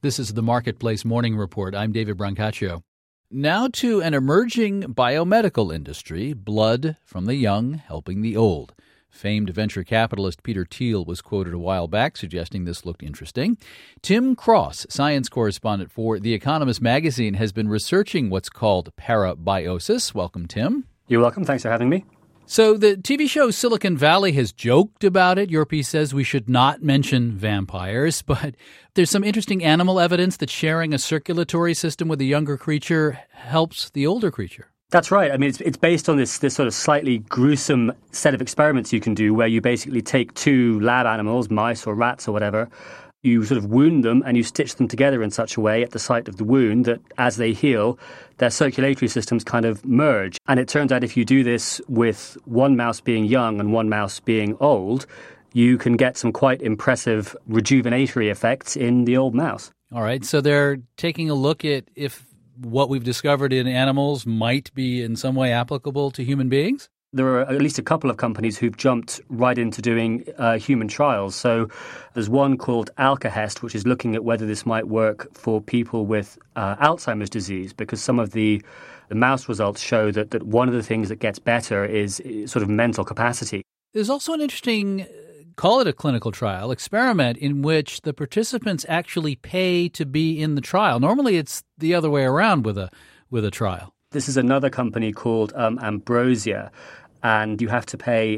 This is the Marketplace Morning Report. I'm David Brancaccio. Now to an emerging biomedical industry, blood from the young helping the old. Famed venture capitalist Peter Thiel was quoted a while back suggesting this looked interesting. Tim Cross, science correspondent for The Economist magazine, has been researching what's called parabiosis. Welcome, Tim. You're welcome. Thanks for having me. So the TV show Silicon Valley has joked about it. Your piece says we should not mention vampires, but there's some interesting animal evidence that sharing a circulatory system with a younger creature helps the older creature. That's right. I mean, it's based on this sort of slightly gruesome set of experiments you can do where you basically take two lab animals, mice or rats or whatever, you sort of wound them and you stitch them together in such a way at the site of the wound that as they heal, their circulatory systems kind of merge. And it turns out if you do this with one mouse being young and one mouse being old, you can get some quite impressive rejuvenatory effects in the old mouse. All right. So they're taking a look at if what we've discovered in animals might be in some way applicable to human beings? There are at least a couple of companies who've jumped right into doing human trials. So there's one called Alkahest, which is looking at whether this might work for people with Alzheimer's disease, because some of the mouse results show that one of the things that gets better is sort of mental capacity. There's also an interesting, call it a clinical trial, experiment in which the participants actually pay to be in the trial. Normally it's the other way around with a trial. This is another company called Ambrosia, and you have to pay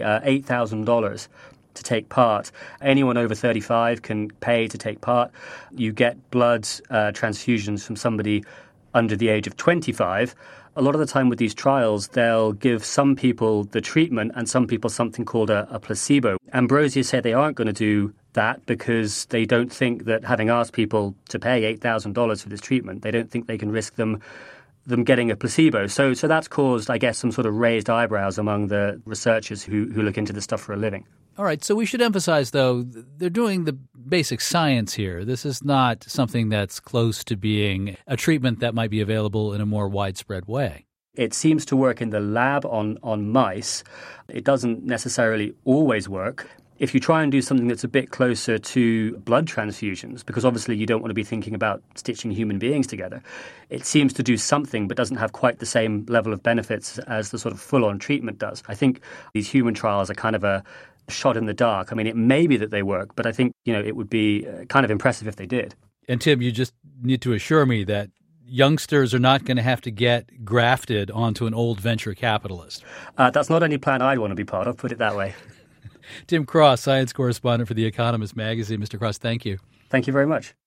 $8,000 to take part. Anyone over 35 can pay to take part. You get blood transfusions from somebody under the age of 25. A lot of the time with these trials, they'll give some people the treatment and some people something called a placebo. Ambrosia say they aren't going to do that because they don't think that having asked people to pay $8,000 for this treatment, they don't think they can risk them getting a placebo. So that's caused, I guess, some sort of raised eyebrows among the researchers who look into this stuff for a living. All right. So we should emphasize, though, they're doing the basic science here. This is not something that's close to being a treatment that might be available in a more widespread way. It seems to work in the lab on mice. It doesn't necessarily always work. If you try and do something that's a bit closer to blood transfusions, because obviously you don't want to be thinking about stitching human beings together, it seems to do something but doesn't have quite the same level of benefits as the sort of full-on treatment does. I think these human trials are kind of a shot in the dark. I mean, it may be that they work, but I think, it would be kind of impressive if they did. And Tim, you just need to assure me that youngsters are not going to have to get grafted onto an old venture capitalist. That's not any plan I'd want to be part of, put it that way. Tim Cross, science correspondent for The Economist magazine. Mr. Cross, thank you. Thank you very much.